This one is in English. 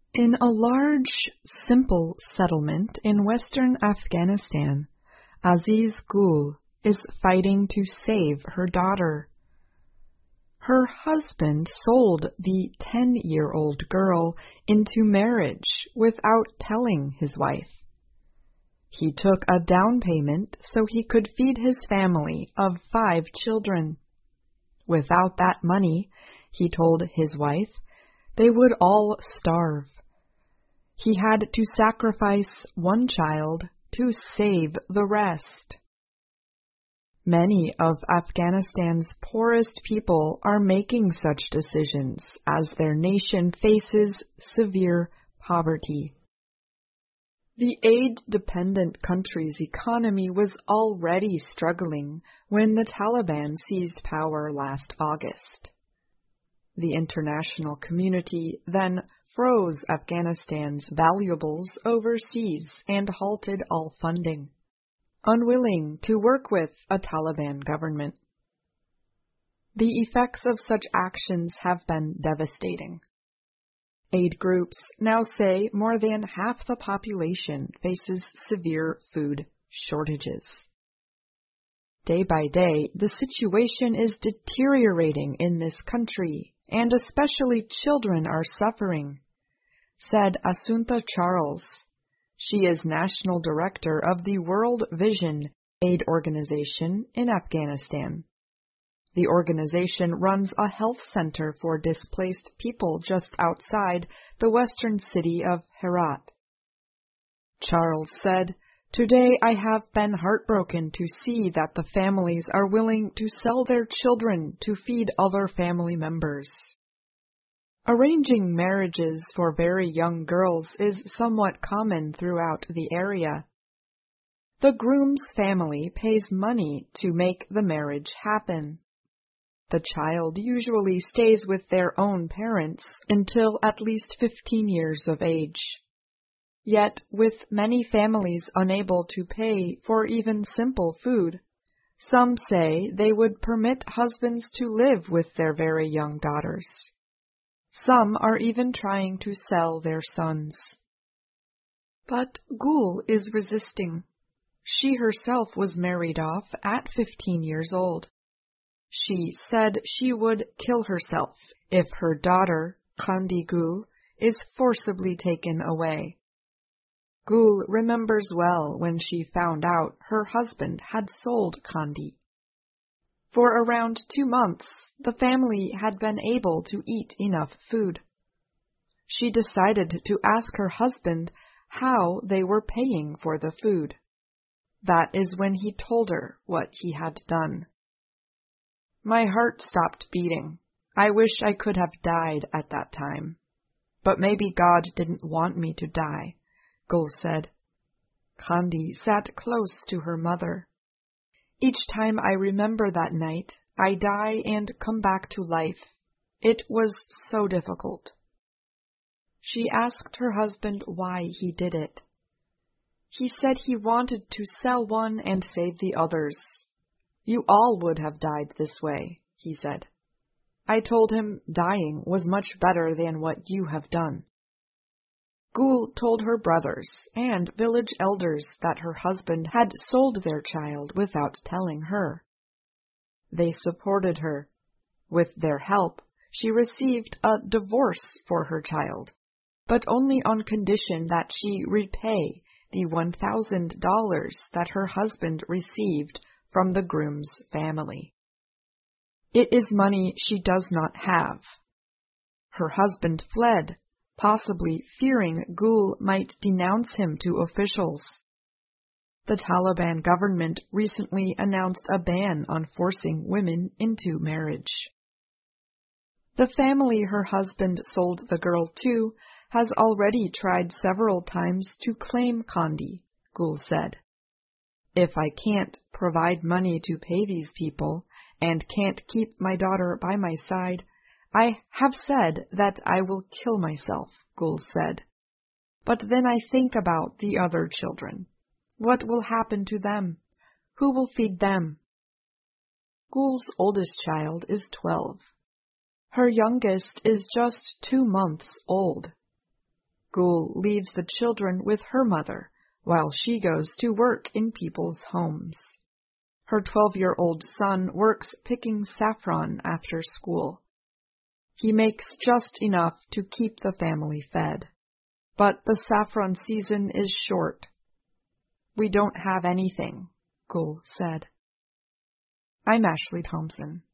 In a large, simple settlement in western Afghanistan, Aziz Gul is fighting to save her daughter. Her husband sold the 10-year-old girl into marriage without telling his wife. He took a down payment so he could feed his family of 5 children. Without that money, he told his wife, they would all starve. He had to sacrifice one child to save the rest. Many of Afghanistan's poorest people are making such decisions as their nation faces severe poverty. The aid-dependent country's economy was already struggling when the Taliban seized power last August. The international community then froze Afghanistan's valuables overseas and halted all funding, unwilling to work with a Taliban government. The effects of such actions have been devastating. Aid groups now say more than half the population faces severe food shortages. Day by day, the situation is deteriorating in this country, and especially children are suffering, said Asunta Charles. She is National Director of the World Vision Aid Organization in Afghanistan. The organization runs a health center for displaced people just outside the western city of Herat. Charles said, "Today I have been heartbroken to see that the families are willing to sell their children to feed other family members." Arranging marriages for very young girls is somewhat common throughout the area. The groom's family pays money to make the marriage happen. The child usually stays with their own parents until at least 15 years of age. Yet, with many families unable to pay for even simple food, some say they would permit husbands to live with their very young daughters. Some are even trying to sell their sons. But Gul is resisting. She herself was married off at 15 years old. She said she would kill herself if her daughter, Khandi Gul, is forcibly taken away. Gul remembers well when she found out her husband had sold Khandi. For around 2 months, the family had been able to eat enough food. She decided to ask her husband how they were paying for the food. That is when he told her what he had done. "My heart stopped beating. I wish I could have died at that time. But maybe God didn't want me to die," Gul said. Khandi sat close to her mother. "Each time I remember that night, I die and come back to life. It was so difficult." She asked her husband why he did it. He said he wanted to sell one and save the others. "You all would have died this way," he said. I told him dying was much better than what you have done. Gul told her brothers and village elders that her husband had sold their child without telling her. They supported her. With their help, she received a divorce for her child, but only on condition that she repay the $1,000 that her husband received from the groom's family. It is money she does not have. Her husband fled, possibly fearing Gul might denounce him to officials. The Taliban government recently announced a ban on forcing women into marriage. The family her husband sold the girl to has already tried several times to claim Khandi, Gul said. "If I can't provide money to pay these people and can't keep my daughter by my side, I have said that I will kill myself," Gul said. "But then I think about the other children. What will happen to them? Who will feed them?" Gul's oldest child is 12. Her youngest is just 2 months old. Gul leaves the children with her mother while she goes to work in people's homes. Her 12-year-old son works picking saffron after school. He makes just enough to keep the family fed. But the saffron season is short. We don't have anything, Gul said. I'm Ashley Thompson.